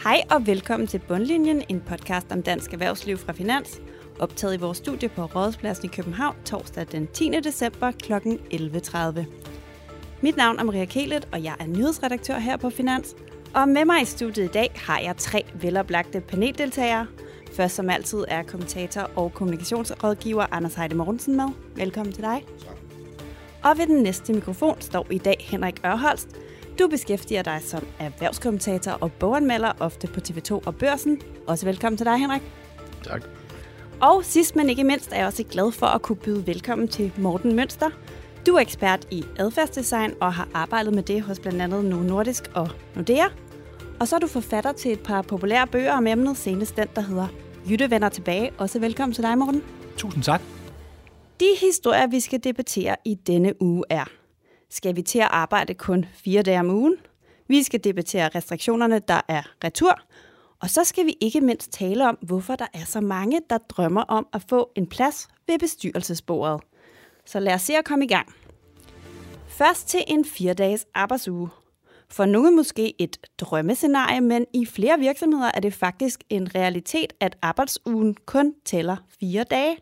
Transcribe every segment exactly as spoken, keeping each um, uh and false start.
Hej og velkommen til Bundlinjen, en podcast om dansk erhvervsliv fra Finans, optaget i vores studie på Rådhuspladsen i København torsdag den tiende december kl. elleve tredive. Mit navn er Maria Kehlet, og jeg er nyhedsredaktør her på Finans. Og med mig i studiet i dag har jeg tre veloplagte paneldeltagere. Først som altid er kommentator og kommunikationsrådgiver Anders Heide Mortensen med. Velkommen til dig. Tak. Og ved den næste mikrofon står i dag Henrik Ørholst. Du beskæftiger dig som erhvervskommentator og boganmelder, ofte på T V to og Børsen. Også velkommen til dig, Henrik. Tak. Og sidst, men ikke mindst, er jeg også glad for at kunne byde velkommen til Morten Mønster. Du er ekspert i adfærdsdesign og har arbejdet med det hos blandt andet Novo Nordisk og Nordea. Og så er du forfatter til et par populære bøger om emnet, senest den, der hedder Jytte vender tilbage. Også velkommen til dig, Morten. Tusind tak. De historier, vi skal debattere i denne uge er: skal vi til at arbejde kun fire dage om ugen? Vi skal debattere restriktionerne, der er retur. Og så skal vi ikke mindst tale om, hvorfor der er så mange, der drømmer om at få en plads ved bestyrelsesbordet. Så lad os se at komme i gang. Først til en fire-dages arbejdsuge. For nogle måske et drømmescenarie, men i flere virksomheder er det faktisk en realitet, at arbejdsugen kun tæller fire dage.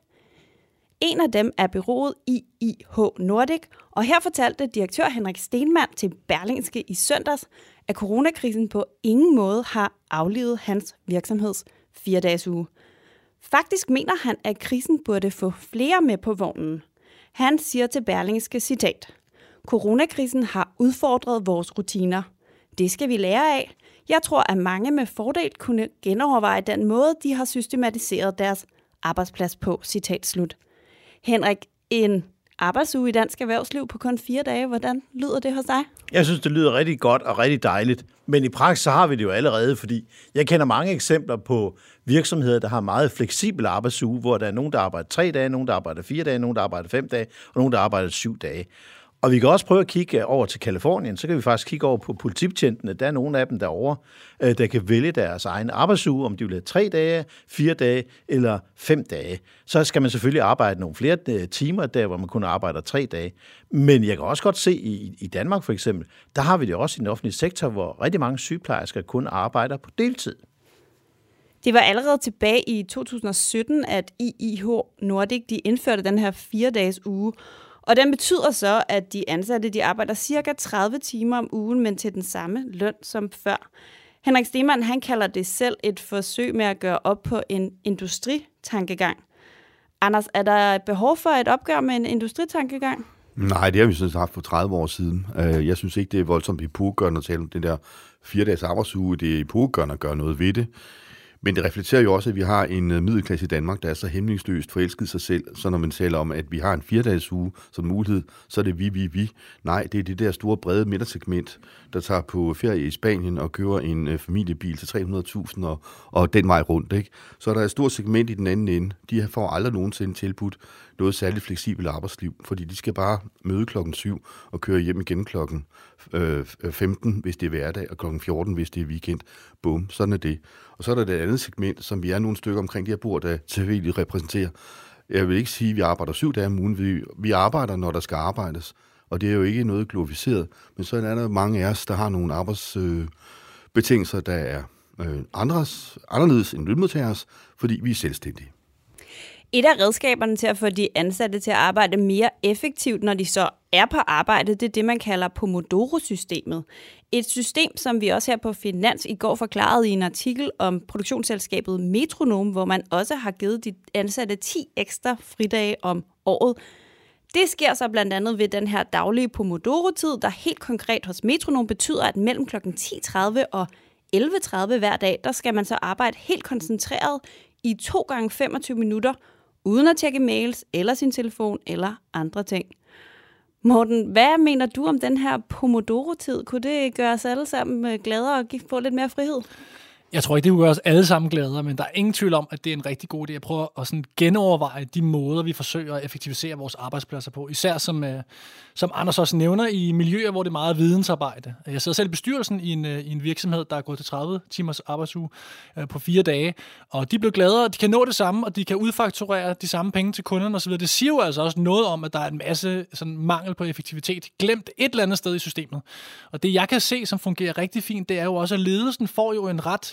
En af dem er bureauet I I H Nordic, og her fortalte direktør Henrik Stenmann til Berlingske i søndags, at coronakrisen på ingen måde har aflivet hans virksomheds fire-dages uge. Faktisk mener han, at krisen burde få flere med på vognen. Han siger til Berlingske, citat: "Coronakrisen har udfordret vores rutiner. Det skal vi lære af. Jeg tror, at mange med fordel kunne genoverveje den måde, de har systematiseret deres arbejdsplads på." Citat slut. Henrik, en arbejdsuge i dansk erhvervsliv på kun fire dage, hvordan lyder det hos dig? Jeg synes, det lyder rigtig godt og rigtig dejligt. Men i praksis så har vi det jo allerede, fordi jeg kender mange eksempler på virksomheder, der har meget fleksibel arbejdsuge, hvor der er nogen, der arbejder tre dage, nogen, der arbejder fire dage, nogen, der arbejder fem dage, og nogen, der arbejder syv dage. Og vi kan også prøve at kigge over til Kalifornien, så kan vi faktisk kigge over på politibetjentene. Der er nogle af dem derovre, der kan vælge deres egen arbejdsuge, om de vil have tre dage, fire dage eller fem dage. Så skal man selvfølgelig arbejde nogle flere timer der, hvor man kun arbejder tre dage. Men jeg kan også godt se i, i Danmark for eksempel, der har vi det også i den offentlige sektor, hvor rigtig mange sygeplejersker kun arbejder på deltid. Det var allerede tilbage i to tusind og sytten, at I I H Nordic de indførte den her fire-dages uge. Og den betyder så, at de ansatte de arbejder cirka tredive timer om ugen, men til den samme løn som før. Henrik Stenmann, han kalder det selv et forsøg med at gøre op på en industritankegang. Anders, er der behov for et opgør med en industritankegang? Nej, det har vi sådan haft for tredive år siden. Jeg synes ikke, det er voldsomt epokegørende at tale om den der fire-dages arbejdsuge. Det er epokegørende at gøre noget ved det. Men det reflekterer jo også, at vi har en middelklasse i Danmark, der er så hæmningsløst forelsket sig selv. Så når man taler om, at vi har en fire-dages uge som mulighed, så er det vi, vi, vi. Nej, det er det der store, brede midtersegment, der tager på ferie i Spanien og køber en familiebil til tre hundrede tusind og, og den vej rundt, ikke? Så der er et stort segment i den anden ende. De får aldrig nogensinde tilbudt noget særligt fleksibelt arbejdsliv, fordi de skal bare møde klokken syv og køre hjem igen klokken femten, hvis det er hverdag, og klokken fjorten, hvis det er weekend. Bum, sådan er det. Og så er der det andet segment, som vi er nogle stykker omkring de her bord, der selvfølgelig repræsenterer. Jeg vil ikke sige, at vi arbejder syv dage om ugen. Vi, vi arbejder, når der skal arbejdes. Og det er jo ikke noget glorificeret. Men så er der mange af os, der har nogle arbejdsbetingelser, øh, der er øh, andres, anderledes end lønmodtagers, fordi vi er selvstændige. Et af redskaberne til at få de ansatte til at arbejde mere effektivt, når de så er på arbejde, det er det, man kalder Pomodoro-systemet. Et system, som vi også her på Finans i går forklarede i en artikel om produktionsselskabet Metronom, hvor man også har givet de ansatte ti ekstra fridage om året. Det sker så blandt andet ved den her daglige Pomodoro-tid, der helt konkret hos Metronom betyder, at mellem klokken ti tredive og elleve tredive hver dag, der skal man så arbejde helt koncentreret i to gange femogtyve minutter, uden at tjekke mails eller sin telefon eller andre ting. Morten, hvad mener du om den her Pomodoro-tid? Kunne det gøre os alle sammen gladere og få lidt mere frihed? Jeg tror ikke, det vil gøre os alle sammen gladere, men der er ingen tvivl om, at det er en rigtig god idé at prøve at sådan genoverveje de måder, vi forsøger at effektivisere vores arbejdspladser på. Især som, som Anders også nævner, i miljøer, hvor det er meget vidensarbejde. Jeg sidder selv i bestyrelsen i en, i en virksomhed, der er gået til tredive timers arbejdsuge på fire dage, og de blev gladere, de kan nå det samme, og de kan udfakturere de samme penge til kunderne osv. Det siger jo altså også noget om, at der er en masse sådan, mangel på effektivitet, glemt et eller andet sted i systemet. Og det, jeg kan se, som fungerer rigtig fint, det er jo også, at ledelsen får jo en ret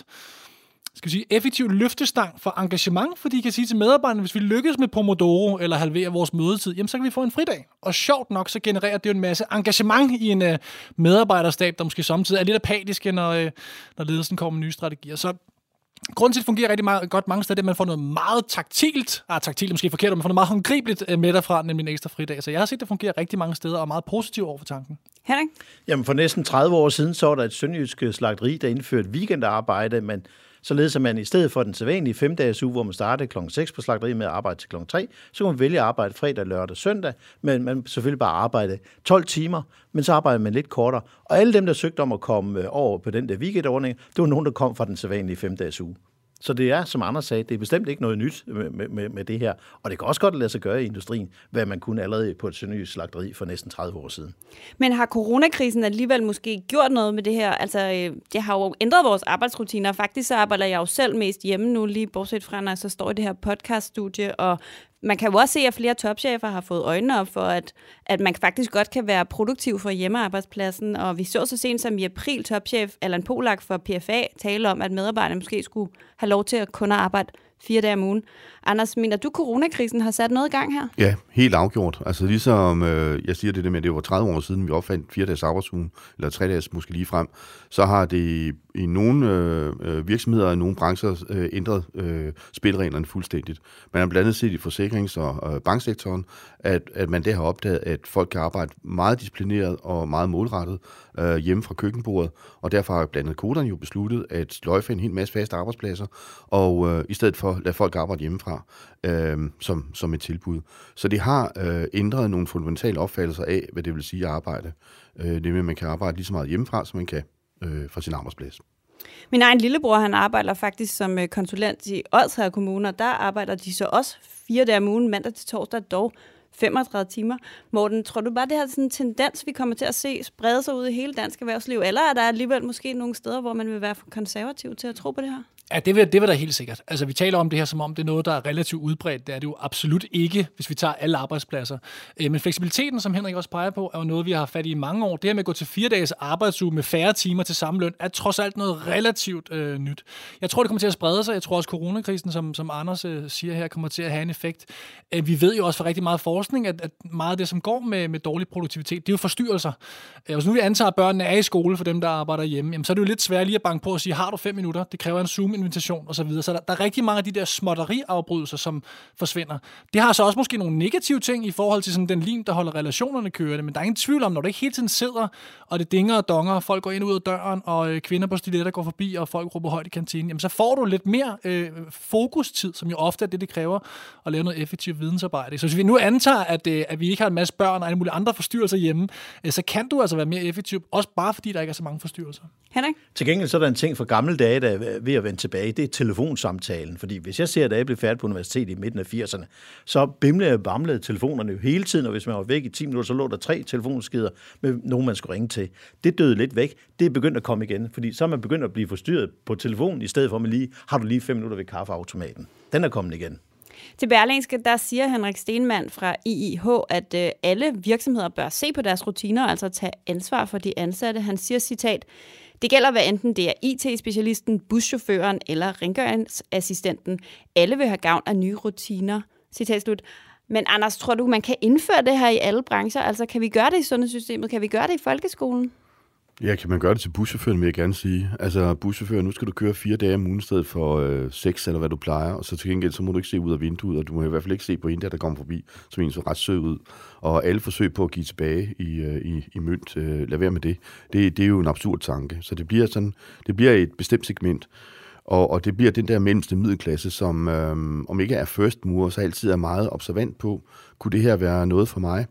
skal vi sige, effektiv løftestang for engagement, fordi I kan sige til medarbejderne, hvis vi lykkes med Pomodoro eller halverer vores mødetid, jamen så kan vi få en fridag. Og sjovt nok, så genererer det jo en masse engagement i en uh, medarbejderstab, der måske samtidig er lidt apatiske, når, uh, når ledelsen kommer med nye strategier. Så grunden til, at det fungerer rigtig meget, godt mange steder, det er, at man får noget meget taktilt, ah, taktilt er måske forkert, men man får noget meget håndgribeligt uh, med derfra, nemlig en ekstra fridag. Så jeg har set, at det fungerer rigtig mange steder, og er meget positivt over for tanken. Henrik? Jamen for næsten tredive år siden, så var der et sønderjysk slagteri, der indførte weekendarbejde, men således at man i stedet for den sædvanlige fem-dages uge, hvor man startede klokken seks på slagteriet med at arbejde til klokken tre, så kunne man vælge at arbejde fredag, lørdag og søndag, men man selvfølgelig bare arbejde tolv timer, men så arbejder man lidt kortere. Og alle dem, der søgte om at komme over på den der weekendordning, det var nogen, der kom fra den sædvanlige fem-dages uge. Så det er, som Anders sagde, det er bestemt ikke noget nyt med, med, med det her. Og det kan også godt lade sig gøre i industrien, hvad man kunne allerede på et sønderjysk slagteri for næsten tredive år siden. Men har coronakrisen alligevel måske gjort noget med det her? Altså, det har jo ændret vores arbejdsrutiner. Faktisk så arbejder jeg jo selv mest hjemme nu, lige bortset fra, når jeg så står i det her podcaststudie, og man kan jo også se, at flere topchefer har fået øjnene op for, at, at man faktisk godt kan være produktiv for hjemmearbejdspladsen. Og vi så så sent som i april topchef Allan Polak for P F A tale om, at medarbejderne måske skulle have lov til at kun arbejde fire dage om ugen. Anders, mener du, coronakrisen har sat noget i gang her? Ja, helt afgjort. Altså ligesom øh, jeg siger det der med, at det var tredive år siden, vi opfandt fire dages arbejdsuge, eller tre dages måske lige frem, så har det i nogle øh, virksomheder og nogle brancher øh, ændret øh, spilreglerne fuldstændigt. Man har blandt andet set i forsikrings- og øh, banksektoren, at, at man der har opdaget, at folk kan arbejde meget disciplineret og meget målrettet øh, hjemme fra køkkenbordet, og derfor har blandt andet koderne jo besluttet at sløjfe en hel masse faste arbejdspladser, og øh, i stedet for at lade folk arbejde hjemmefra øh, som, som et tilbud. Så det har øh, ændret nogle fundamentale opfattelser af, hvad det vil sige at arbejde. Øh, det med, at man kan arbejde lige så meget hjemmefra, som man kan øh, fra sin arbejdsplads. Min egen lillebror, han arbejder faktisk som konsulent i Odsherred Kommune, og der arbejder de så også fire dage om ugen, mandag til torsdag, dog femogtredive timer. Morten, tror du bare, det her sådan en tendens, vi kommer til at se sprede sig ud i hele dansk erhvervsliv, eller er der alligevel måske nogle steder, hvor man vil være for konservativ til at tro på det her? Ja, det vil, det vil da helt sikkert. Altså, vi taler om det her, som om det er noget, der er relativt udbredt. Det er det jo absolut ikke, hvis vi tager alle arbejdspladser. Men fleksibiliteten, som Henrik også peger på, er jo noget, vi har fat i i mange år. Det her med at gå til fire dages arbejdsuge med færre timer til samme løn, er trods alt noget relativt øh, nyt. Jeg tror, det kommer til at sprede sig. Jeg tror også, coronakrisen, som, som Anders øh, siger her, kommer til at have en effekt. Øh, vi ved jo også fra rigtig meget forskning, at, at meget af det, som går med, med dårlig produktivitet, det er jo forstyrrelser. Øh, hvis nu vi antager, at børnene er i skole for dem, der arbejder hjemme, jamen, så er det jo lidt svært lige at banke på og sige, har du fem minutter? Det kræver en Zoom invitation og så videre. Så der, der er rigtig mange af de der småtteriafbrydelser, som forsvinder. Det har så også måske nogle negative ting i forhold til sådan den lim, der holder relationerne kørende, men der er ingen tvivl om, når du ikke hele tiden sidder, og det dinger og donger, og folk går ind og ud af døren, og øh, kvinder på stiletter går forbi, og folk råber højt i kantinen, jamen så får du lidt mere øh, fokustid, som jo ofte er det, det kræver at lave noget effektivt vidensarbejde. Så hvis vi nu antager, at, øh, at vi ikke har en masse børn og alle mulige andre forstyrrelser hjemme, øh, så kan du altså være mere effektiv, også bare fordi der ikke er så mange forstyrrelser. Henrik? Til gengæld så er der en ting fra gamle dage, der er ved at vende tilbage. Det er telefonsamtalen. Fordi hvis jeg ser, da jeg blev færdig på universitetet i midten af firserne, så bimlede og bamlede telefonerne jo hele tiden, og hvis man var væk i ti minutter, så lå der tre telefonskider med nogen, man skulle ringe til. Det døde lidt væk. Det er begyndt at komme igen, fordi så er man begyndt at blive forstyrret på telefonen, i stedet for at man lige, har du lige fem minutter ved kaffeautomaten. Den er kommet igen. Til Berlingske, der siger Henrik Stenmann fra I I H, at øh, alle virksomheder bør se på deres rutiner, og altså tage ansvar for de ansatte. Han siger, citat, det gælder hvad enten det er I T-specialisten, buschaufføren eller rengøringsassistenten. Alle vil have gavn af nye rutiner. Citat slut. Men Anders, tror du, man kan indføre det her i alle brancher? Altså, kan vi gøre det i sundhedssystemet? Kan vi gøre det i folkeskolen? Ja, kan man gøre det til buschaufføren, vil jeg gerne sige. Altså, buschaufføren, nu skal du køre fire dage om ugen i stedet for øh, seks, eller hvad du plejer, og så til gengæld, så må du ikke se ud af vinduet, og du må i hvert fald ikke se på en der, der kommer forbi, som en så ret sød ud. Og alle forsøg på at give tilbage i, øh, i, i mønt, øh, lad være med det. det. Det er jo en absurd tanke. Så det bliver sådan, det bliver et bestemt segment, og, og det bliver den der mellemste middelklasse, som øh, om ikke er first mover, så altid er meget observant på, kunne det her være noget for mig?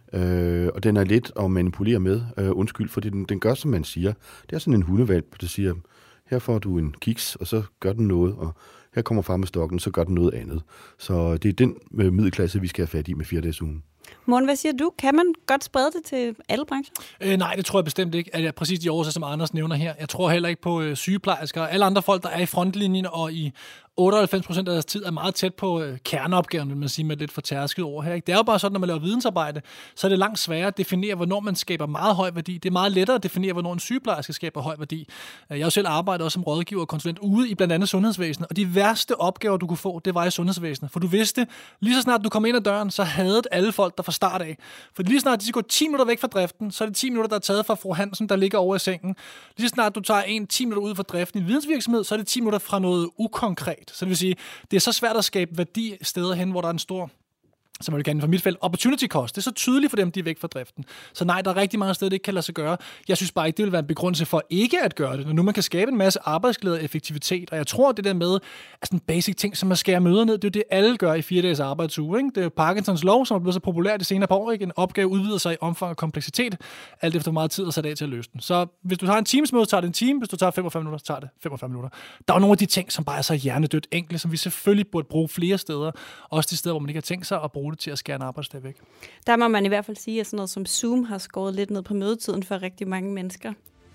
Øh, og den er let at manipulere med, øh, undskyld, fordi den, den gør, som man siger. Det er sådan en hundevalp, der siger, her får du en kiks, og så gør den noget, og her kommer far med stokken, så gør den noget andet. Så det er den øh, middelklasse, vi skal have fat i med fire dages ugen. Morten, hvad siger du? Kan man godt sprede det til alle brancher? Øh, nej, det tror jeg bestemt ikke. At jeg, præcis de årsager, som Anders nævner her. Jeg tror heller ikke på øh, sygeplejersker og alle andre folk, der er i frontlinjen og i otteoghalvfems procent af deres tid er meget tæt på øh, kerneopgaven, vil man sige med lidt for tærsket ord her. Ikke? Det er jo bare sådan, når man laver vidensarbejde, så er det langt sværere at definere, hvornår man skaber meget høj værdi. Det er meget lettere at definere, hvornår en sygeplejerske skaber høj værdi. Jeg har jo selv arbejdet også som rådgiver og konsulent ude i blandt andet sundhedsvæsenet, og de værste opgaver, du kunne få, det var i sundhedsvæsenet. For du vidste, lige så snart du kom ind ad døren, så havde alle folk der fra start af. For lige så snart de skal gå ti minutter væk fra driften, så er det ti minutter, der er taget fra fru Hansen, der ligger over i sengen. Lige så snart du tager en ti minutter ud fra driften i en vidensvirksomhed, så er det ti minutter fra noget ukonkret. Så det vil sige, det er så svært at skabe værdi steder hen, hvor der er en stor, som jeg vil kalde for mit felt, opportunity cost. Det er så tydeligt for dem, de er væk fra driften. Så nej, der er rigtig mange steder, det ikke kan lade sig gøre. Jeg synes bare ikke, det vil være en begrundelse for ikke at gøre det, når nu man kan skabe en masse arbejdsglæde og effektivitet. Og jeg tror, det der med altså en basic ting, som at skære møder ned, det er jo det, alle gør i fire dages arbejdsuge. Ikke? Det er jo Parkinsons lov, som er blevet så populær de senere par år. Ikke? En opgave udvider sig i omfang og kompleksitet, alt efter hvor meget tid er sat af til at løse den. Så hvis du tager en timesmøde, tager det en time. Hvis du tager femogfyrre minutter, så tager det femogfyrre minutter. Der er nogle af de ting, som bare er så hjernedødt enkle, som vi selvfølgelig burde bruge flere steder. Også de steder, hvor man ikke har tænkt sig at bruge det til at skære en arbejdsdag væk. Der må man i hvert fald sige, at sådan noget som Zoom har skåret lidt ned på mødetiden for rigtig mange mennesker.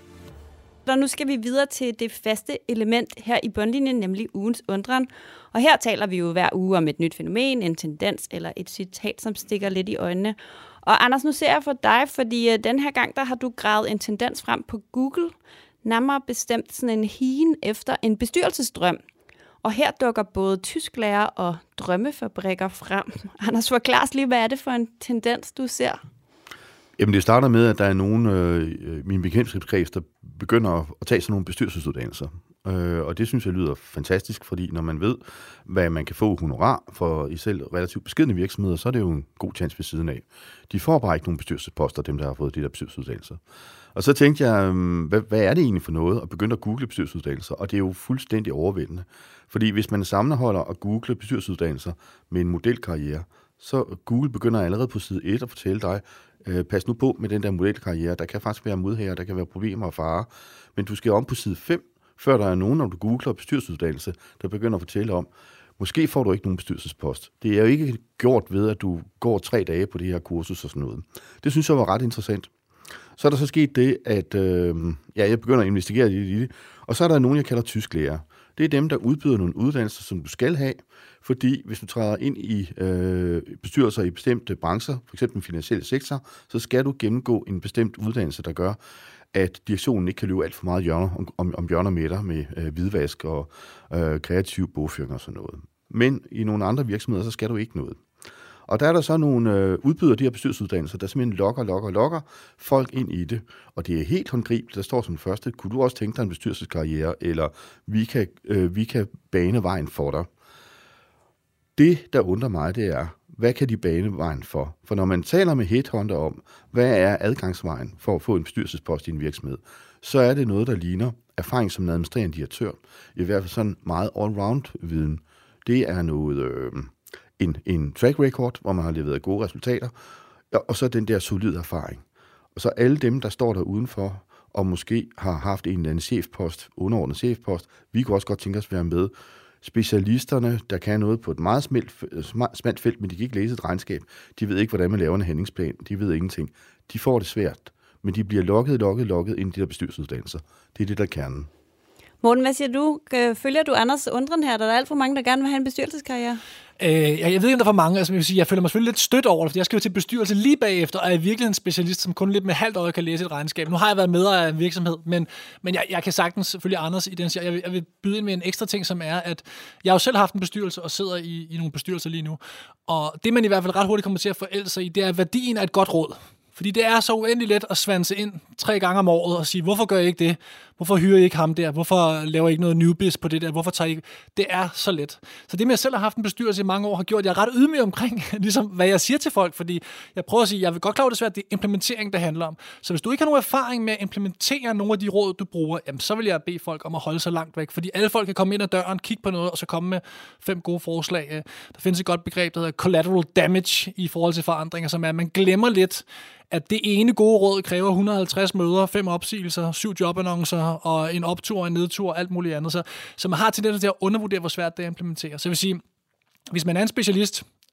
Og nu skal vi videre til det faste element her i bundlinjen, nemlig ugens undren. Og her taler vi jo hver uge om et nyt fænomen, en tendens eller et citat, som stikker lidt i øjnene. Og Anders, nu ser jeg for dig, fordi den her gang, der har du gravet en tendens frem på Google, nærmere bestemt sådan en higen efter en bestyrelsesdrøm. Og her dukker både tysklærer og drømmefabrikker frem. Anders, forklar lige, hvad er det for en tendens, du ser? Jamen, det starter med, at der er nogen øh, min bekendtskabskreds, der begynder at tage sådan nogle bestyrelsesuddannelser. Øh, og det synes jeg lyder fantastisk, fordi når man ved, hvad man kan få honorar for i selv relativt beskedne virksomheder, så er det jo en god chance ved siden af. De får bare ikke nogen bestyrelsesposter, dem der har fået de der bestyrelsesuddannelser. Og så tænkte jeg, hvad, hvad er det egentlig for noget? Og begyndte at google bestyrelsesuddannelser, og det er jo fuldstændig overvældende. Fordi hvis man sammenholder og googler bestyrelsesuddannelser med en modelkarriere, så Google begynder allerede på side et at fortælle dig, øh, pas nu på med den der modelkarriere, der kan faktisk være modhager, der kan være problemer og farer, men du skal om på side fem, før der er nogen, når du googler bestyrelsesuddannelse, der begynder at fortælle om, måske får du ikke nogen bestyrelsespost. Det er jo ikke gjort ved, at du går tre dage på det her kursus og sådan noget. Det synes jeg var ret interessant. Så er der så sket det, at øh, ja, jeg begynder at investigere lidt i det, og så er der nogen, jeg kalder tysklærer. Det er dem, der udbyder nogle uddannelser, som du skal have, fordi hvis du træder ind i øh, bestyrelser i bestemte brancher, f.eks. den finansielle sektor, så skal du gennemgå en bestemt uddannelse, der gør, at direktionen ikke kan løbe alt for meget hjørner, om, om, om hjørner med dig med øh, hvidvask og øh, kreativ bogføring og sådan noget. Men i nogle andre virksomheder, så skal du ikke noget. Og der er der så nogle øh, udbydere af de her bestyrelsesuddannelser, der simpelthen lokker, lokker, lokker folk ind i det. Og det er helt håndgribeligt. Der står som første, kunne du også tænke dig en bestyrelseskarriere, eller vi kan, øh, vi kan bane vejen for dig. Det, der undrer mig, det er, hvad kan de bane vejen for? For når man taler med headhunter om, hvad er adgangsvejen for at få en bestyrelsespost i en virksomhed, så er det noget, der ligner erfaring som en administrerende direktør. I hvert fald sådan meget all-round-viden. Det er noget... Øh, En, en track record, hvor man har leveret gode resultater, og så den der solide erfaring. Og så alle dem, der står der udenfor, og måske har haft en eller anden chefpost, underordnet chefpost, vi kunne også godt tænke os at være med. Specialisterne, der kan noget på et meget smalt felt, men de kan ikke læse et regnskab. De ved ikke, hvordan man laver en handlingsplan. De ved ingenting. De får det svært, men de bliver lukket, lukket, lukket ind i de der bestyrelsesuddannelser. Det er det, der er kernen. Morten, hvad siger du? Følger du Anders undren her? Der er alt for mange, der gerne vil have en bestyrelseskarriere. Øh, jeg, jeg ved ikke, om der er for mange. Altså, jeg, vil sige, jeg føler mig selvfølgelig lidt stødt over det, fordi jeg skal jo til bestyrelse lige bagefter, og er virkelig en specialist, som kun lidt med halvt øje kan læse et regnskab. Nu har jeg været medejer af en virksomhed, men, men jeg, jeg kan sagtens selvfølgelig Anders i den. Jeg vil, jeg vil byde ind med en ekstra ting, som er, at jeg har jo selv haft en bestyrelse og sidder i, i nogle bestyrelser lige nu. Og det, man i hvert fald ret hurtigt kommer til at forælde sig i, det er værdien af et godt råd. Fordi det er så uendelig let at svanse ind tre gange om året og sige, hvorfor gør I ikke det? Hvorfor hyrer I ikke ham der? Hvorfor laver I ikke noget newbiz på det der? Hvorfor tager I ikke? Det er så let. Så det med, at jeg selv har haft en bestyrelse i mange år, har gjort, at jeg er ret ydmyg omkring, ligesom hvad jeg siger til folk. Fordi jeg prøver at sige, jeg vil godt klare, at det er svært, det er implementering, det handler om. Så hvis du ikke har nogen erfaring med at implementere nogle af de råd, du bruger, jamen, så vil jeg bede folk om at holde sig langt væk. Fordi alle folk kan komme ind ad døren, kigge på noget, og så komme med fem gode forslag. Der findes et godt begreb, der hedder collateral damage i forhold til forandringer, som er, at man glemmer lidt, at det ene gode råd kræver et hundrede og halvtreds møder, fem opsigelser, syv jobannoncer og en optur, en nedtur og alt muligt andet. Så, så man har tendens til at undervurdere, hvor svært det er at implementere. Så jeg vil sige, hvis man er en specialist,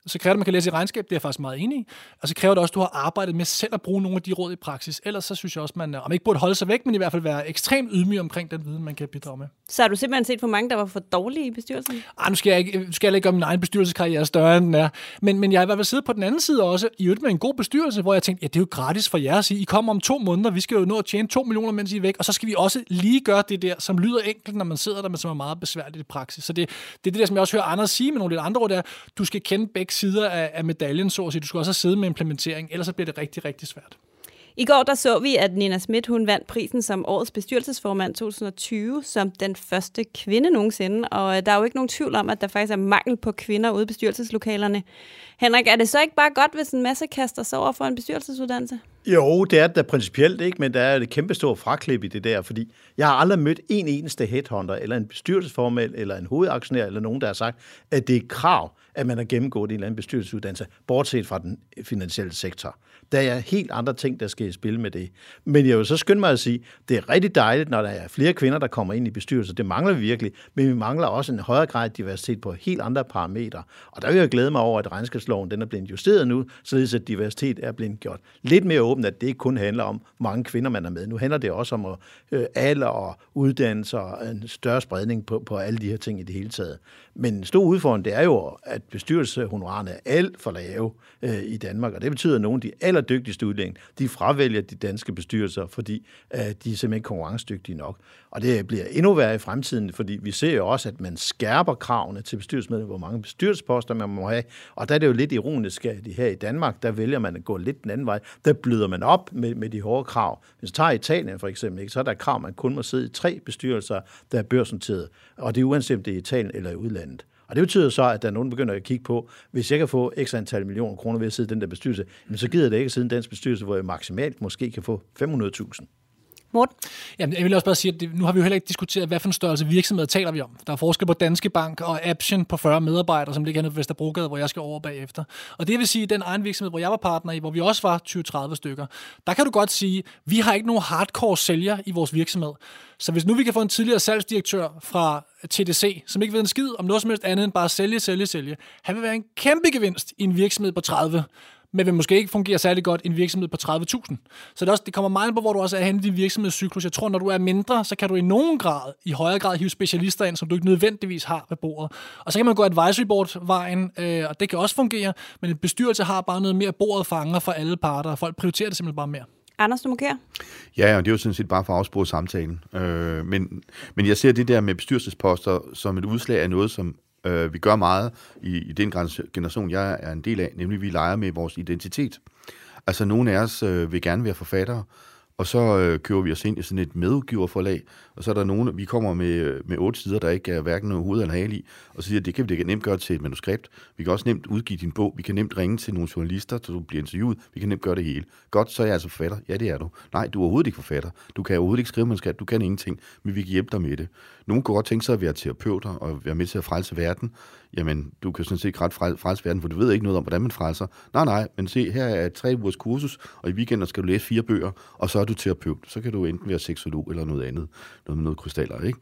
Så kræver det, at man kan læse i regnskab, det er jeg faktisk meget enig i. Og så kræver det også, at du har arbejdet med selv at bruge nogle af de råd i praksis. Ellers så synes jeg også, man om ikke burde holde sig væk, men i hvert fald være ekstremt ydmyg omkring den viden, man kan bidrage med. Så har du simpelthen set for mange, der var for dårlige i bestyrelsen? Ej, nu skal jeg ikke, skal jeg ikke gøre min egen bestyrelseskarriere større, end den er. Men, men jeg har i hvert fald siddet på den anden side også, i øvrigt med en god bestyrelse, hvor jeg tænkte, ja, det er jo gratis for jer at sige, I kommer om to måneder, vi skal jo nå at tjene to millioner, mens I er væk, og så skal vi også lige gøre det der, som lyder enkelt, når man sidder der, men som er meget besværligt i praksis. Så det, det er det der, som jeg også hører andre sige med nogle lidt andre ord, der, du skal kende begge sider af, af medaljen, så at sige. Du skal også sidde med implementering, ellers så bliver det rigtig, rigtig svært. I går der så vi, at Nina Smith hun vandt prisen som årets bestyrelsesformand to tusind og tyve som den første kvinde nogensinde, og der er jo ikke nogen tvivl om, at der faktisk er mangel på kvinder ude i bestyrelseslokalerne. Henrik, er det så ikke bare godt, hvis en masse kaster sig over for en bestyrelsesuddannelse? Jo, det er det da principielt ikke, men der er et kæmpe stort fraklip i det der, fordi jeg har aldrig mødt en eneste headhunter, eller en bestyrelsesformand, eller en hovedaktionær, eller nogen, der har sagt, at det er et krav, at man har gennemgået en eller anden bestyrelsesuddannelse, bortset fra den finansielle sektor. Der er helt andre ting, der skal i spil med det. Men jeg vil så skynde mig at sige, det er rigtig dejligt, når der er flere kvinder, der kommer ind i bestyrelser. Det mangler vi virkelig, men vi mangler også en højere grad diversitet på helt andre parametre. Og der vil jeg glæde mig over, at regnskabsloven den er blevet justeret nu, således at diversitet er blevet gjort lidt mere åbent, at det ikke kun handler om, hvor mange kvinder man er med. Nu handler det også om øh, alder og uddannelse og en større spredning på, på alle de her ting i det hele taget. Men en stor udfordring, det er jo, at bestyrelseshonorarerne er alt for lave øh, i Danmark, og det betyder, at nogle af de allerdygtigste udlændinge, de fravælger de danske bestyrelser, fordi øh, de er simpelthen ikke konkurrencedygtige nok. Og det bliver endnu værre i fremtiden, fordi vi ser jo også, at man skærper kravene til bestyrelsesmedlemmer, hvor mange bestyrelsesposter man må have, og der er det jo lidt ironisk, at her i Danmark, der vælger man at gå lidt den anden vej, der bløder man op med, med de hårde krav. Hvis du tager Italien for eksempel, ikke, så er der krav, man kun må sidde i tre bestyrelser, der er børsnoteret, og det er uanset om det er i Italien eller i udlandet. Og det betyder så, at der er nogen, der begynder at kigge på, hvis jeg kan få x antal millioner kroner ved at sidde i den der bestyrelse, men så gider det ikke at sidde i den bestyrelse, hvor jeg maksimalt måske kan få fem hundrede tusind. Morten? Jamen, jeg vil også bare sige, at det, nu har vi jo heller ikke diskuteret, hvad for en størrelse virksomheder taler vi om. Der er forskel på Danske Bank og Aption på fyrre medarbejdere, som ligger nede på Vesterbrogade, hvor jeg skal over bagefter. Og det vil sige, at den egen virksomhed, hvor jeg var partner i, hvor vi også var tyve til tredive stykker, der kan du godt sige, at vi har ikke nogen hardcore sælger i vores virksomhed. Så hvis nu vi kan få en tidligere salgsdirektør fra T D C, som ikke ved en skid om noget som helst andet end bare sælge, sælge, sælge, han vil være en kæmpe gevinst i en virksomhed på tredive, men vil måske ikke fungere særlig godt i en virksomhed på tredive tusind. Så det, også, det kommer meget på, hvor du også er henne i din virksomhedscyklus. Jeg tror, når du er mindre, så kan du i nogen grad, i højere grad, hive specialister ind, som du ikke nødvendigvis har ved bordet. Og så kan man gå advisory board-vejen, øh, og det kan også fungere, men en bestyrelse har bare noget mere bordet fanger for alle parter, og folk prioriterer det simpelthen bare mere. Anders, du må kære. Ja, og det er jo sådan set bare for at afspore samtalen. Øh, men, men jeg ser det der med bestyrelsesposter som et udslag af noget, som øh, vi gør meget i, i den generation, jeg er en del af, nemlig vi leger med vores identitet. Altså, nogle af os øh, vil gerne være forfattere, og så øh, kører vi os ind i sådan et medudgiverforlag, og så er der nogen, vi kommer med, med otte sider, der ikke er hverken noget hoved eller hale i, og så siger, det kan vi nemt gøre til et manuskript. Vi kan også nemt udgive din bog. Vi kan nemt ringe til nogle journalister, så du bliver interviewet. Vi kan nemt gøre det hele. Godt, så er jeg altså forfatter. Ja, det er du. Nej, du er overhovedet ikke forfatter. Du kan overhovedet ikke skrive manuskript. Du kan ingenting, men vi kan hjælpe dig med det. Nogle kunne godt tænke sig at være terapeuter og være med til at frelse verden. Jamen, du kan sådan set ikke ret frelse verden, for du ved ikke noget om, hvordan man frelser. Nej, nej, men se, her er et tre ugers kursus, og i weekenden skal du læse fire bøger, og så er du terapeut. Så kan du enten være seksolog eller noget andet. Noget med noget krystaller, ikke?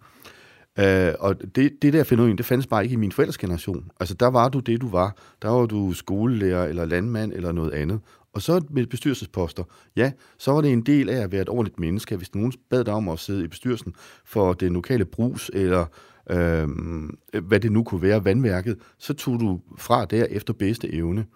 Uh, og det, det der fænomen, det fandtes bare ikke i min forældres generation. Altså, der var du det, du var. Der var du skolelærer, eller landmand, eller noget andet. Og så med bestyrelsesposter, ja, så var det en del af at være et ordentligt menneske. Hvis nogen bad dig om at sidde i bestyrelsen for den lokale brus, eller øh, hvad det nu kunne være, vandværket, så tog du fra der efter bedste evne.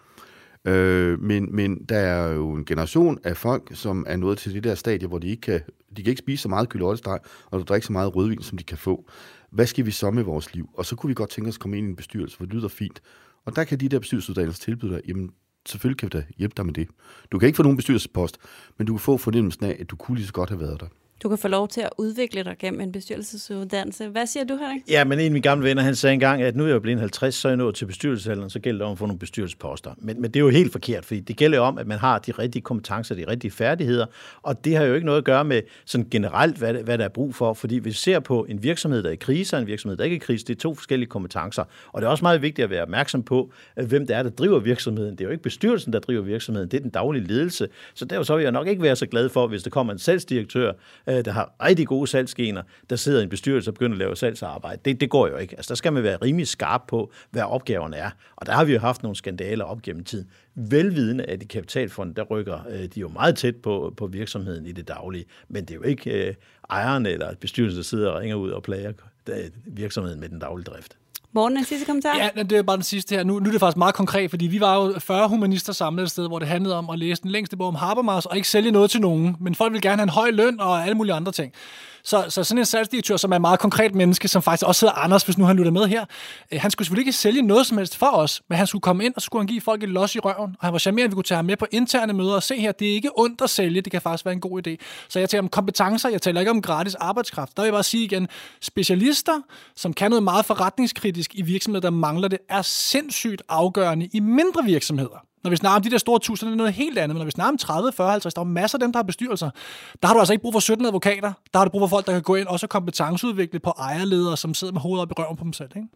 Øh, men, men der er jo en generation af folk, som er nået til det der stadie, hvor de ikke kan, de kan ikke spise så meget kylottesteg, og drikke så meget rødvin, som de kan få. Hvad skal vi så med vores liv? Og så kunne vi godt tænke os at komme ind i en bestyrelse, for det lyder fint. Og der kan de der bestyrelsesuddannelser tilbyde dig, jamen selvfølgelig kan vi da hjælpe dig med det. Du kan ikke få nogen bestyrelsespost, men du kan få fornemmelsen af, at du kunne lige så godt have været der. Du kan få lov til at udvikle dig gennem en bestyrelsesuddannelse. Hvad siger du, Henrik? Ja, men en af mine gamle venner, han sagde engang, at nu er jeg blevet halvtreds, så er jeg nået til bestyrelsesalderen, så gælder det om at få nogle bestyrelsesposter. Men, men det er jo helt forkert, fordi det gælder jo om, at man har de rigtige kompetencer, de rigtige færdigheder, og det har jo ikke noget at gøre med sådan generelt, hvad, hvad der er brug for, fordi hvis vi ser på en virksomhed, der er i krise, og en virksomhed, der ikke er i krise, det er to forskellige kompetencer, og det er også meget vigtigt at være opmærksom på, hvem det er, der driver virksomheden. Det er jo ikke bestyrelsen, der driver virksomheden, det er den daglige ledelse, så derfor så vil jeg nok ikke være så glad for, hvis der kommer en salgsdirektør der har rigtig gode salgsgener, der sidder i en bestyrelse og begynder at lave salgsarbejde. Det, det går jo ikke. Altså, der skal man være rimelig skarp på, hvad opgaverne er. Og der har vi jo haft nogle skandaler op gennem tiden. Velvidende af de kapitalfonde, der rykker de er jo meget tæt på, på virksomheden i det daglige. Men det er jo ikke øh, ejeren eller bestyrelsen, der sidder og ringer ud og plager virksomheden med den daglige drift. Morten, en sidste kommentar? Ja, det er bare den sidste her. Nu, nu er det faktisk meget konkret, fordi vi var jo fyrre humanister samlet et sted, hvor det handlede om at læse den længste bog om Habermas og ikke sælge noget til nogen. Men folk vil gerne have en høj løn og alle mulige andre ting. Så, så sådan en salgsdirektør, som er et meget konkret menneske, som faktisk også hedder Anders, hvis nu han lytter med her, øh, han skulle selvfølgelig ikke sælge noget som helst for os, men han skulle komme ind, og så skulle han give folk et los i røven, og han var charmerende, at vi kunne tage ham med på interne møder og se her, det er ikke ondt at sælge, det kan faktisk være en god idé. Så jeg taler om kompetencer, jeg taler ikke om gratis arbejdskraft. Der vil jeg bare sige igen, specialister, som kan noget meget forretningskritisk i virksomheder, der mangler det, er sindssygt afgørende i mindre virksomheder. Når vi snakker om de der store tusinder, det er noget helt andet, men når vi snakker om tredive, fyrre, halvtreds, der er masser af dem, der har bestyrelser. Der har du altså ikke brug for sytten advokater. Der har du brug for folk, der kan gå ind og også kompetenceudvikle på ejerledere, som sidder med hovedet op i røven på dem selv. Ikke?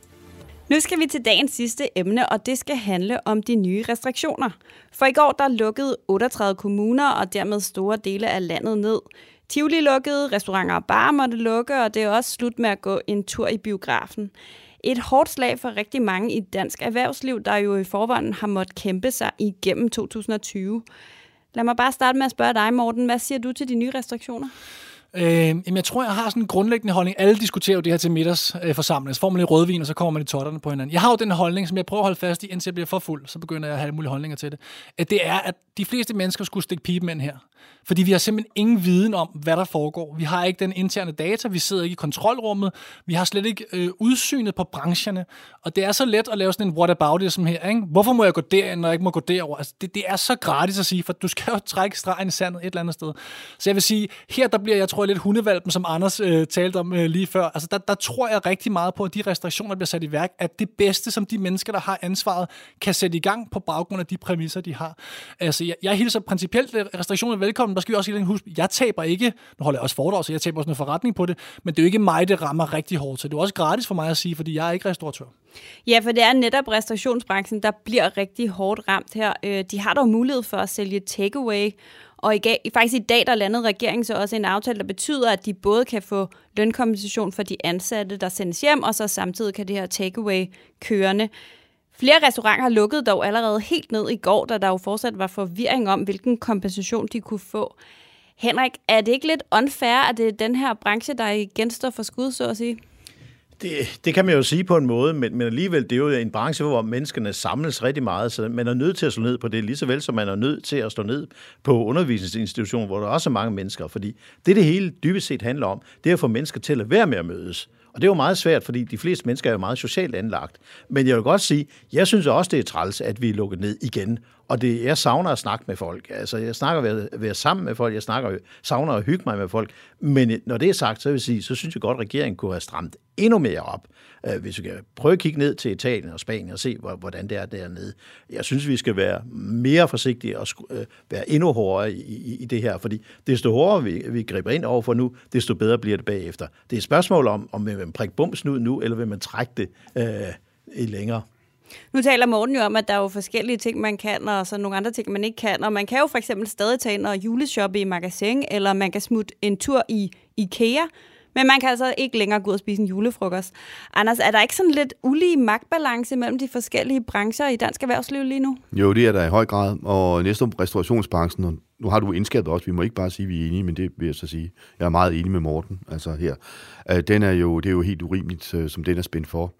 Nu skal vi til dagens sidste emne, og det skal handle om de nye restriktioner. For i går der lukkede otteogtredive kommuner og dermed store dele af landet ned. Tivoli lukkede, restauranter og barer måtte lukke, og det er også slut med at gå en tur i biografen. Et hårdt slag for rigtig mange i dansk erhvervsliv, der jo i forvejen har måttet kæmpe sig igennem to tusind og tyve. Lad mig bare starte med at spørge dig, Morten. Hvad siger du til de nye restriktioner? Øh, jamen jeg tror, jeg har sådan en grundlæggende holdning. Alle diskuterer jo det her til middagsforsamling. Så får man lidt rødvin, og så kommer man i totterne på hinanden. Jeg har jo den holdning, som jeg prøver at holde fast i, indtil jeg bliver for fuld. Så begynder jeg at have mulige holdninger til det. At det er, at de fleste mennesker skulle stikke pipen ind her. Fordi vi har simpelthen ingen viden om, hvad der foregår. Vi har ikke den interne data, vi sidder ikke i kontrolrummet, vi har slet ikke øh, udsynet på brancherne. Og det er så let at lave sådan en what about it som her. Ikke? Hvorfor må jeg gå derind, når jeg ikke må gå derover? Altså, det, det er så gratis at sige, for du skal jo trække stregen i sandet et eller andet sted. Så jeg vil sige, her der bliver jeg tror jeg lidt hundevalpen, som Anders øh, talte om øh, lige før. Altså, der, der tror jeg rigtig meget på, at de restriktioner, der bliver sat i værk, at det bedste, som de mennesker, der har ansvaret, kan sætte i gang på baggrund af de præmisser, de har. Altså, jeg, jeg hilser principielt restriktioner velkommen. Der skal vi også lige huske, jeg taber ikke, nu holder jeg også foredrag, så jeg taber også noget forretning på det, men det er jo ikke mig, det rammer rigtig hårdt. Så det er også gratis for mig at sige, fordi jeg er ikke restauratør. Ja, for det er netop restaurationsbranchen, der bliver rigtig hårdt ramt her. De har dog mulighed for at sælge takeaway, og i, faktisk i dag, der landede regeringen så også en aftale, der betyder, at de både kan få lønkompensation for de ansatte, der sendes hjem, og så samtidig kan det her takeaway kørende. Flere restauranter har lukket dog allerede helt ned i går, da der jo fortsat var forvirring om, hvilken kompensation de kunne få. Henrik, er det ikke lidt unfair, at det er den her branche, der igen står for skud, så at sige? Det, det kan man jo sige på en måde, men, men alligevel, det er jo en branche, hvor menneskene samles rigtig meget, så man er nødt til at slå ned på det, lige så vel som man er nødt til at slå ned på undervisningsinstitutioner, hvor der også er mange mennesker, fordi det, det hele dybest set handler om, det er at få mennesker til at være med at mødes. Og det er jo meget svært, fordi de fleste mennesker er jo meget socialt anlagt. Men jeg vil godt sige, jeg synes også, det er træls, at vi er lukket ned igen. Og det, jeg savner at snakke med folk. Altså, jeg snakker ved at være sammen med folk, jeg snakker, savner at hygge mig med folk. Men når det er sagt, så vil jeg sige, så synes jeg godt, at regeringen kunne have stramt endnu mere op. Hvis vi kan prøve at kigge ned til Italien og Spanien og se, hvordan det er dernede. Jeg synes, vi skal være mere forsigtige og være endnu hårdere i, i, i det her, fordi desto hårdere vi, vi griber ind over for nu, desto bedre bliver det bagefter. Det er et spørgsmål om, om man prikker bumsen ud nu, eller vil man trække det øh, i længere. Nu taler Morten jo om, at der er jo forskellige ting, man kan, og så nogle andre ting, man ikke kan. Og man kan jo for eksempel stadig tage ind og juleshoppe i Magasin, eller man kan smutte en tur i IKEA, men man kan altså ikke længere gå ud og spise en julefrokost. Anders, er der ikke sådan lidt ulige magtbalance mellem de forskellige brancher i dansk erhvervsliv lige nu? Jo, det er der i høj grad, og næste om restaurationsbranchen, nu har du indskabet også, vi må ikke bare sige, at vi er enige, men det vil jeg så sige. Jeg er meget enig med Morten, altså her. Den er jo, det er jo helt urimeligt, som den er spændt for.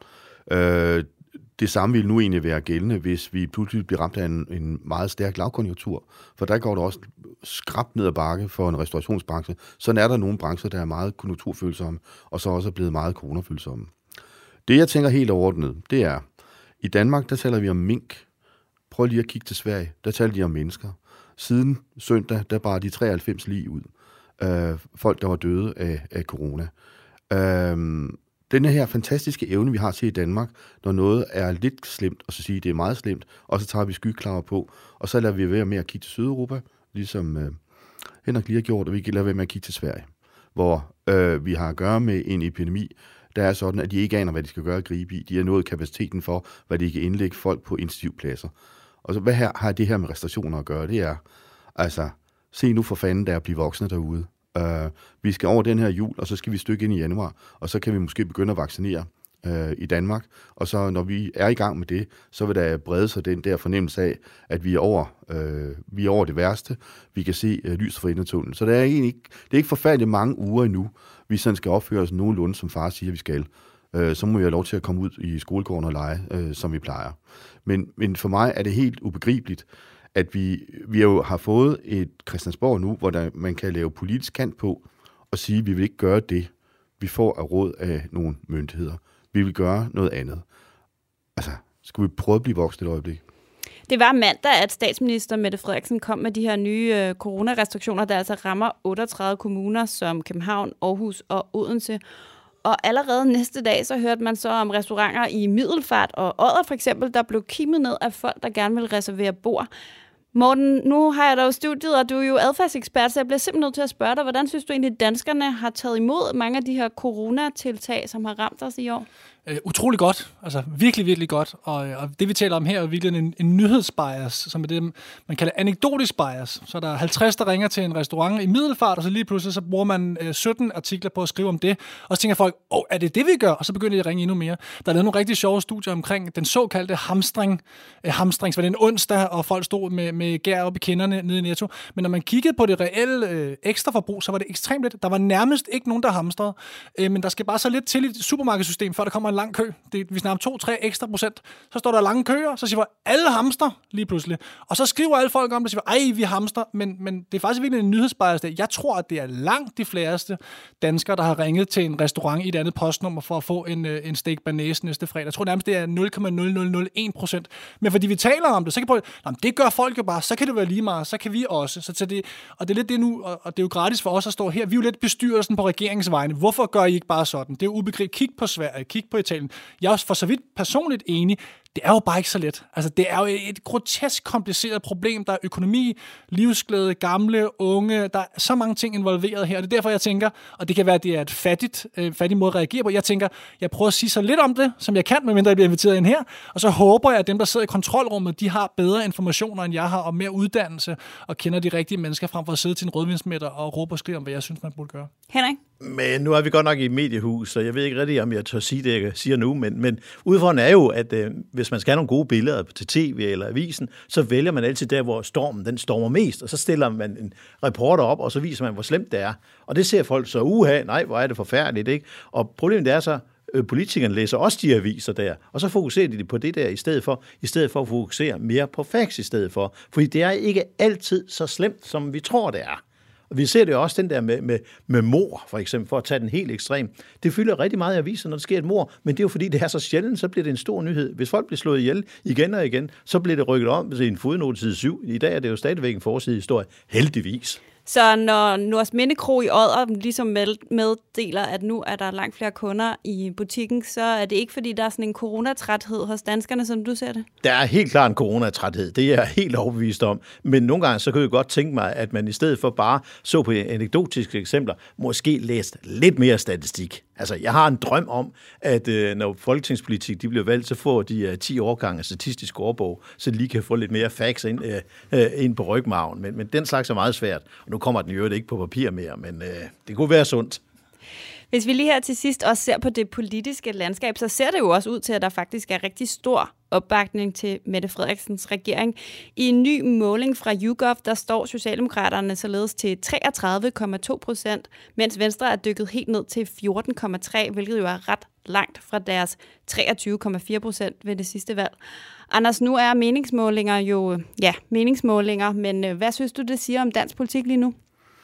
Det samme vil nu egentlig være gældende, hvis vi pludselig bliver ramt af en, en meget stærk lavkonjunktur. For der går det også skrabt ned ad bakke for en restaurationsbranche. Sådan er der nogle brancher, der er meget konjunkturfølsomme, og så også er blevet meget coronafølsomme. Det, jeg tænker helt overordnet, det er, i Danmark, der taler vi om mink. Prøv lige at kigge til Sverige. Der taler de om mennesker. Siden søndag, der bar de treoghalvfems lig ud. Øh, folk, der var døde af, af corona. Øh, Denne her fantastiske evne, vi har til i Danmark, når noget er lidt slemt, og så sige, at det er meget slemt, og så tager vi skyklaver på, og så lader vi være med at kigge til Sydeuropa, ligesom øh, Henrik lige har gjort, og vi lader være med at kigge til Sverige, hvor øh, vi har at gøre med en epidemi, der er sådan, at de ikke aner, hvad de skal gøre at gribe i. De har nået kapaciteten for, hvad de kan indlægge folk på intensivpladser. Og så hvad her har det her med restriktioner at gøre? Det er, altså, se nu for fanden, der er at blive voksne derude. Uh, vi skal over den her jul, og så skal vi stykke ind i januar, og så kan vi måske begynde at vaccinere uh, i Danmark. Og så når vi er i gang med det, så vil der brede sig den der fornemmelse af, at vi er over, uh, vi er over det værste. Vi kan se uh, lys fra endetunnelen. Så det er, egentlig ikke, det er ikke forfærdeligt mange uger endnu, vi sådan skal opføre os nogenlunde, som far siger, vi skal. Uh, så må vi have lov til at komme ud i skolegården og lege, uh, som vi plejer. Men, men for mig er det helt ubegribeligt, at vi, vi jo har fået et Christiansborg nu, hvor der, man kan lave politisk kant på og sige, at vi vil ikke gøre det, vi får af råd af nogle myndigheder. Vi vil gøre noget andet. Altså, skal vi prøve at blive voksne et øjeblik? Det var mandag, at statsminister Mette Frederiksen kom med de her nye øh, coronarestriktioner, der altså rammer otteogtredive kommuner som København, Aarhus og Odense. Og allerede næste dag, så hørte man så om restauranter i Middelfart og Odder for eksempel, der blev kimet ned af folk, der gerne vil reservere bord. Morten, nu har jeg dig jo studiet, og du er jo adfærdsekspert, så jeg bliver simpelthen nødt til at spørge dig, hvordan synes du egentlig, at danskerne har taget imod mange af de her coronatiltag, som har ramt os i år? Uh, utrolig godt. Altså virkelig, virkelig godt. Og, og det, vi taler om her, er virkelig en, en nyhedsbias, som er det, man kalder anekdotisk bias. Så der er halvtreds, der ringer til en restaurant i Middelfart, og så lige pludselig så bruger man uh, sytten artikler på at skrive om det. Og så tænker folk, åh, oh, er det det, vi gør? Og så begynder de at ringe endnu mere. Der er lavet nogle rigtig sjove studier omkring den såkaldte hamstring. Uh, hamstrings var det en onsdag, og folk stod med, med gær op i kinderne nede i Netto. Men når man kiggede på det reelle uh, ekstra forbrug, så var det ekstremt lidt. Der var nærmest ikke nogen, der hamstrede. Uh, men der skal bare så lidt til i et supermarkedssystem, før der kommer en lang kø. Det, vi snakker to-tre ekstra procent. Så står der lange køer, så siger folk, alle hamster lige pludselig. Og så skriver alle folk om det, og siger, ej, vi hamster. Men, men det er faktisk virkelig en nyhedsbias. Jeg tror, at det er langt de fleste danskere, der har ringet til en restaurant i et andet postnummer for at få en, en steak banæs næste fredag. Jeg tror nærmest, det er nul komma nul nul nul en procent. Men fordi vi taler om det, så kan vi prøve, det gør folk jo bare, så kan det være lige meget, så kan vi også. Så, så det, og det er lidt det nu, og det er jo gratis for os at stå her. Vi er jo lidt bestyrelsen på regeringsvegne. Hvorfor gør I ikke bare sådan? Det er jo ubegribeligt. Kig på Sverige, kig på Italien. Jeg er også for så vidt personligt enig. Det er jo bare ikke så let. Altså, det er jo et grotesk kompliceret problem. Der er økonomi, livsglæde, gamle, unge. Der er så mange ting involveret her. Det er derfor, jeg tænker, og det kan være, at det er et fattigt, øh, fattig måde at reagere på. Jeg tænker, jeg prøver at sige så lidt om det, som jeg kan, medmindre jeg bliver inviteret ind her. Og så håber jeg, at dem, der sidder i kontrolrummet, de har bedre informationer, end jeg har, og mere uddannelse, og kender de rigtige mennesker, frem for at sidde til en rødvinsmætter og råbe og skrige om, hvad jeg synes, man burde gøre. Henrik? Men nu er vi godt nok i et mediehus, så jeg ved ikke rigtig, om jeg tør sige det, jeg siger nu, men, men udfordringen er jo, at øh, hvis man skal have nogle gode billeder til tv eller avisen, så vælger man altid der, hvor stormen den stormer mest, og så stiller man en reporter op, og så viser man, hvor slemt det er. Og det ser folk så, uha, nej, hvor er det forfærdeligt, ikke? Og problemet er så, øh, politikerne læser også de aviser der, og så fokuserer de på det der i stedet for, i stedet for at fokusere mere på facts i stedet for. Fordi det er ikke altid så slemt, som vi tror, det er. Og vi ser det jo også den der med, med, med mord, for eksempel, for at tage den helt ekstrem. Det fylder rigtig meget i aviser, når der sker et mord, men det er jo fordi, det er så sjældent, så bliver det en stor nyhed. Hvis folk bliver slået ihjel igen og igen, så bliver det rykket om til en fodnote side syv. I dag er det jo stadigvæk en forsidehistorie, heldigvis. Så når Nordsminde Kro i Odder ligesom meddeler, at nu er der langt flere kunder i butikken, så er det ikke, fordi der er sådan en coronatræthed hos danskerne, som du ser det? Der er helt klart en coronatræthed, det er jeg helt overbevist om. Men nogle gange så kan jeg godt tænke mig, at man i stedet for bare så på anekdotiske eksempler, måske læst lidt mere statistik. Altså, jeg har en drøm om, at øh, når folketingspolitik de bliver valgt, så får de øh, ti årgange af statistisk årbog, så de lige kan få lidt mere facts ind, øh, øh, ind på rygmarven. Men, men den slags er meget svært. Og nu kommer den jo ikke på papir mere, men øh, det kunne være sundt. Hvis vi lige her til sidst også ser på det politiske landskab, så ser det jo også ud til, at der faktisk er rigtig stor opbakning til Mette Frederiksens regering. I en ny måling fra YouGov, der står Socialdemokraterne således til treogtredive komma to procent, mens Venstre er dykket helt ned til fjorten komma tre, hvilket jo er ret langt fra deres treogtyve komma fire procent ved det sidste valg. Anders, nu er meningsmålinger jo, ja, meningsmålinger, men hvad synes du, det siger om dansk politik lige nu?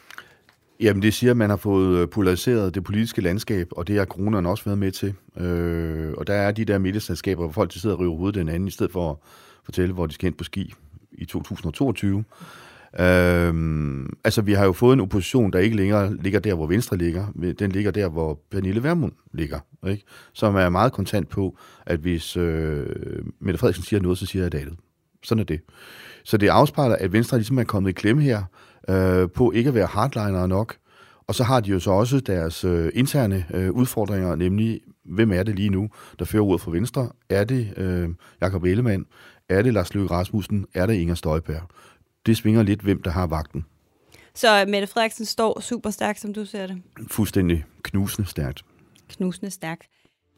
Jamen, det siger, at man har fået polariseret det politiske landskab, og det har coronaen også været med til. Øh, og der er de der middagsselskaber, hvor folk sidder og river hovedet den anden, i stedet for at fortælle, hvor de skal ind på ski i to tusind og toogtyve. Øh, altså, vi har jo fået en opposition, der ikke længere ligger der, hvor Venstre ligger. Den ligger der, hvor Pernille Vermund ligger, ikke? Som er meget kontant på, at hvis øh, Mette Frederiksen siger noget, så siger jeg datet. Sådan er det. Så det afspejler, at Venstre ligesom er kommet i klemme her, øh, på ikke at være hardliner nok. Og så har de jo så også deres øh, interne øh, udfordringer, nemlig, hvem er det lige nu, der fører ordet for Venstre? Er det øh, Jakob Ellemann? Er det Lars Løkke Rasmussen? Er det Inger Støjberg? Det svinger lidt, hvem der har vagten. Så Mette Frederiksen står super stærkt, som du ser det. Fuldstændig knusende stærkt. Knusende stærkt.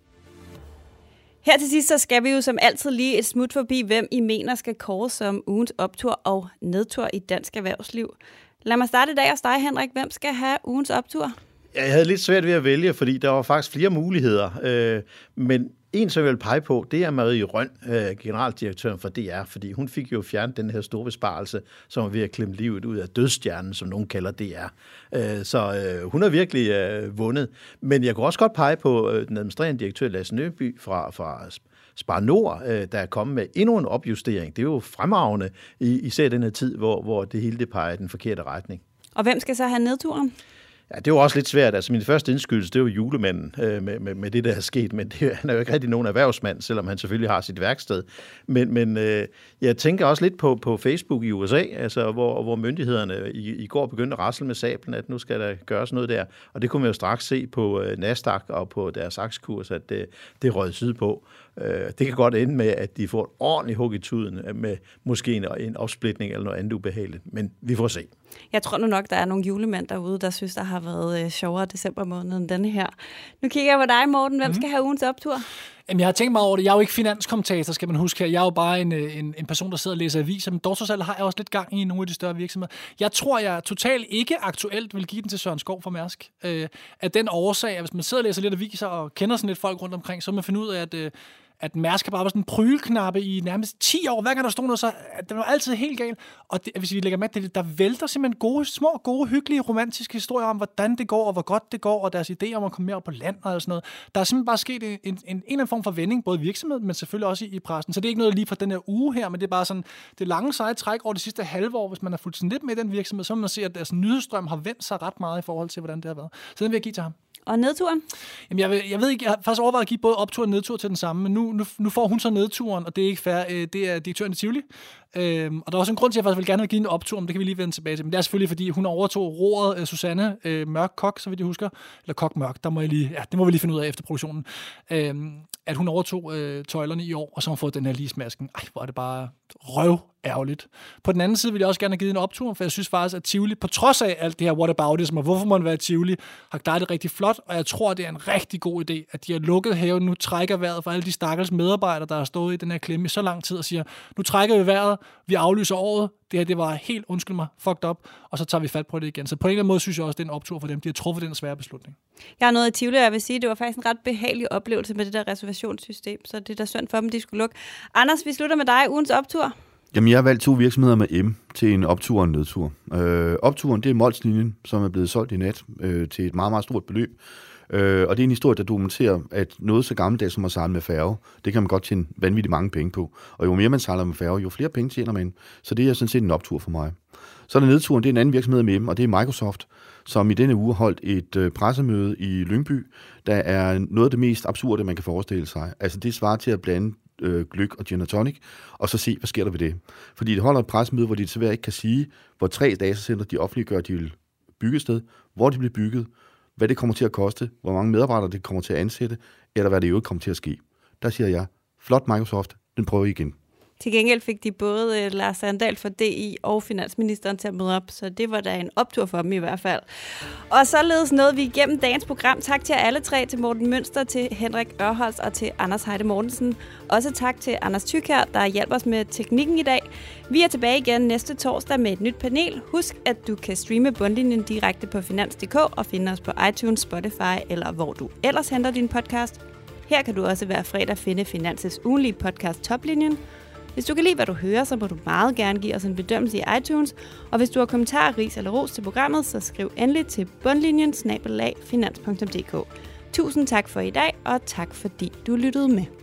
Her til sidst, så skal vi jo som altid lige et smut forbi, hvem I mener skal kåres som ugens optur og nedtur i dansk erhvervsliv. Lad mig starte i dag hos dig, Henrik. Hvem skal have ugens optur? Jeg havde lidt svært ved at vælge, fordi der var faktisk flere muligheder. Øh, men en, som jeg vil pege på, det er Marie Rønn, øh, generaldirektøren for D R, fordi hun fik jo fjernet den her store besparelse, som er ved at klemme livet ud af dødsstjernen, som nogen kalder D R. Øh, så øh, hun har virkelig øh, vundet. Men jeg kunne også godt pege på øh, den administrerende direktør Lasse Nøby fra, fra Spar Nord, øh, der er kommet med endnu en opjustering. Det er jo fremragende, især den her tid, hvor, hvor det hele det peger i den forkerte retning. Og hvem skal så have nedturen? Ja, det var også lidt svært. Altså, min første indskydelse, det var julemanden øh, med, med, med det, der er sket. Men det, han er jo ikke rigtig nogen erhvervsmand, selvom han selvfølgelig har sit værksted. Men, men øh, jeg tænker også lidt på, på Facebook i U S A, altså, hvor, hvor myndighederne i, i går begyndte at rasle med sablen, at nu skal der gøres noget der. Og det kunne man jo straks se på øh, Nasdaq og på deres aktiekurs, at det, det røg sydpå. Øh, det kan godt ende med, at de får et ordentligt hug i tuden med måske en, en opsplitning eller noget andet ubehageligt. Men vi får se. Jeg tror nu nok, der er nogle julemænd derude, der synes, der har været øh, sjovere december måned end denne her. Nu kigger jeg på dig, Morten. Hvem mm. skal have ugens optur? Jamen, jeg har tænkt mig over det. Jeg er jo ikke finanskommentator, skal man huske her. Jeg er jo bare en, en, en person, der sidder og læser aviser, men dog trods alt har jeg også lidt gang i nogle af de større virksomheder. Jeg tror, jeg totalt ikke aktuelt vil give den til Søren Skov fra Mærsk. Øh, af den årsag, at hvis man sidder og læser lidt aviser og kender sådan lidt folk rundt omkring, så vil man finde ud af, at øh, at Mærsk bare var sådan en prylknappe i nærmest ti år. Hver gang der stod noget, så det var altid helt galt. Og det, hvis vi lægger med det, der vælter simpelthen gode, små, gode, hyggelige, romantiske historier om, hvordan det går, og hvor godt det går, og deres idéer om at komme mere op på land og sådan noget. Der er simpelthen bare sket en, en, en, en eller anden form for vending, både i virksomheden, men selvfølgelig også i, i pressen. Så det er ikke noget lige fra den her uge her, men det er bare sådan det lange seje træk over de sidste halve år. Hvis man har fulgt sådan lidt med i den virksomhed, så vil man se, at deres nyhedsstrøm har vendt sig ret meget i forhold til, hvordan det har været. Så den vil jeg give til ham. Og nedturen? Jamen, jeg, ved, jeg ved ikke, jeg har faktisk overvejet at give både optur og nedtur til den samme, men nu, nu, nu får hun så nedturen, og det er ikke fair. Det er direktøren i Tivoli. Øhm, og der er også en grund til, at jeg faktisk vil gerne vil give en optur, men det kan vi lige vende tilbage til. Men det er selvfølgelig, fordi hun overtog roret uh, Susanne uh, Mørk Kok, så vidt jeg husker. Eller Kok Mørk, der må jeg lige, ja, det må vi lige finde ud af efter produktionen. Øhm, at hun overtog uh, tøjlerne i år, og så har hun fået den her ligesmasken. Ej, hvor er det bare røv ærgerligt. På den anden side vil jeg også gerne have givet en optur, for jeg synes faktisk, at Tivoli, på trods af alt det her whataboutism, og hvorfor man være i Tivoli, har klaret det rigtig flot, og jeg tror, det er en rigtig god idé, at de har lukket haven, nu trækker vejret for alle de stakkels medarbejdere, der har stået i den her klemme i så lang tid, og siger, nu trækker vi vejret, vi aflyser året, det her, det var helt, undskyld mig, fucked up, og så tager vi fat på det igen. Så på en eller anden måde synes jeg også, det er en optur for dem. De har truffet den svære beslutning. Jeg har noget i Tivoli, og jeg vil sige, det var faktisk en ret behagelig oplevelse med det der reservationssystem, så det er da synd for dem, de skulle lukke. Anders, vi slutter med dig, ugens optur. Jamen, jeg har valgt to virksomheder med M til en optur og en nedtur. Øh, opturen, det er Mols-linjen, som er blevet solgt i nat øh, til et meget, meget stort beløb. Øh, og det er en historie, der dokumenterer, at noget så gammeldags som at sejle med færge, det kan man godt tjene vanvittigt mange penge på. Og jo mere man sejler med færge, jo flere penge tjener man. Så det er sådan set en optur for mig. Så er der nedturen, det er en anden virksomhed med M, og det er Microsoft, som i denne uge holdt et øh, pressemøde i Lyngby, der er noget af det mest absurde, man kan forestille sig. Altså det svarer til at blande øh, gløgg og gin og tonic, og så se, hvad sker der ved det. Fordi det holder et pressemøde, hvor de desværre ikke kan sige, hvor tre datacenter de offentliggør, de vil bygge et sted, hvor de bliver bygget, hvad det kommer til at koste, hvor mange medarbejdere det kommer til at ansætte, eller hvad det i øvrigt kommer til at ske. Der siger jeg, flot Microsoft, den prøver I igen. Til gengæld fik de både Lars Sandal fra D I og finansministeren til at møde op, så det var da en optur for dem i hvert fald. Og således nåede vi igennem dagens program. Tak til alle tre, til Morten Mønster, til Henrik Ørholz og til Anders Heide Mortensen. Også tak til Anders Thykier, der hjælper os med teknikken i dag. Vi er tilbage igen næste torsdag med et nyt panel. Husk, at du kan streame Bundlinjen direkte på finans punktum d k og finde os på iTunes, Spotify eller hvor du ellers henter din podcast. Her kan du også hver fredag finde Finanses ugenlige podcast Toplinjen. Hvis du kan lide, hvad du hører, så må du meget gerne give os en bedømmelse i iTunes. Og hvis du har kommentarer, ris eller ros til programmet, så skriv endelig til bundlinjen snabel-a finans punktum d k. Tusind tak for i dag, og tak fordi du lyttede med.